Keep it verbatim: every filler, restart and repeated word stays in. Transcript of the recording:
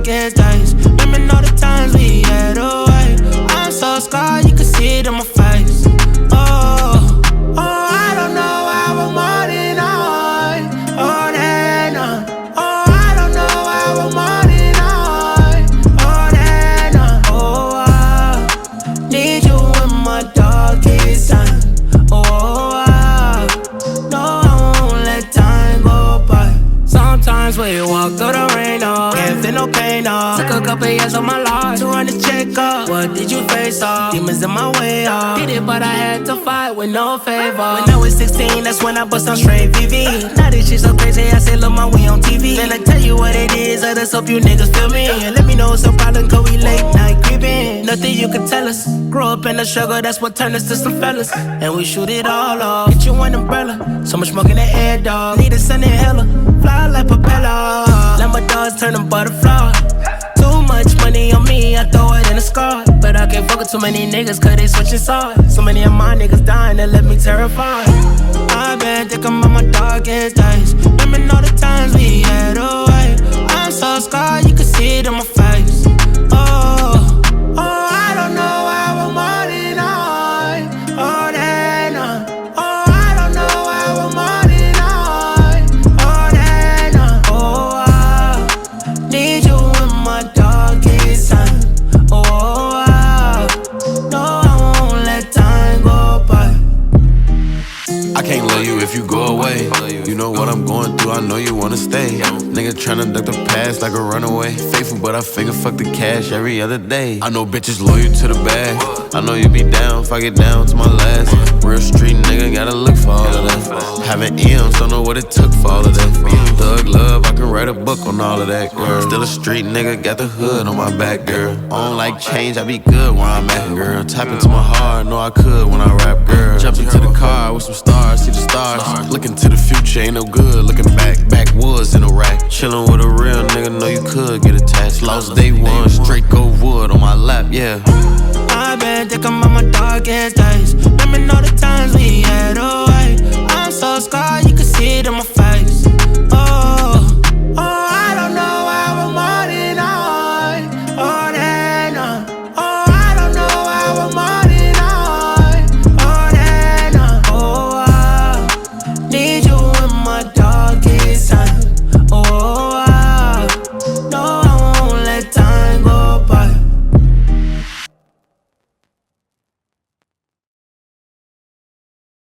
darkest days. Remember all the times we had away. I'm so scarred, you can see it in my face. Oh, oh, I don't know how I'm on and on. Oh, that on. Oh, I don't know how I'm on and on. Oh, that on. Oh, I need you in my darkest time. Oh, I know I won't let time go by. Sometimes when you walk through the rain, oh, can't feel no pain, oh. Took a couple years of my life to run the check up. What did you face, oh? Demons in my way, oh. Did it, but I had to fight with no favor. When I was sixteen, that's when I bust on straight V V. Now this shit so crazy, I say, look, my way on T V. Then I tell you what it is, I just hope you niggas feel me. And let me know it's a problem, cause we late night creeping. Nothing you can tell us. Grew up in the struggle, that's what turned us to some fellas. And we shoot it all off. Get you an umbrella, so much smoke in the air, dog. Need a sun inhaler, fly like propeller. Let my dogs turn them butterfly. Too much money on me, I throw it in a scar. But I can't fuck with too many niggas, cause they switching sides. So many of my niggas dying, that left me terrified. I've been thinking about my darkest days. Remember all the times we had away. I'm so scarred, you can see it in my face. Oh, oh, I don't know how I'm on and on. Oh, that on. Oh, I don't know how I'm on and on. Oh, that on. Oh, I need you in my darkest time. Oh, I know I won't let time go by. I can't love you if you go away. You know what I'm going through, I know you wanna stay. Nigga tryna duck the past like a runaway. Faithful, but I figure fuck the cash every other day. I know bitches loyal to the bag. I know you be down if I get down to my last. Real street nigga, gotta look for all of that. Having M's, don't know what it took for all of that. Thug love, I can write a book on all of that, girl. Still a street nigga, got the hood on my back, girl. I don't like change, I be good where I'm at, girl. Tap into my heart, know I could when I rap, girl. Jump into the car with some stars, see the stars. Looking to the future, ain't no good. Looking back, backwoods in a rack. Chillin' with a real nigga, know you could get attached. Lost day one, straight go wood on my lap, yeah. I've been thinking about my darkest days. Remember all the times we had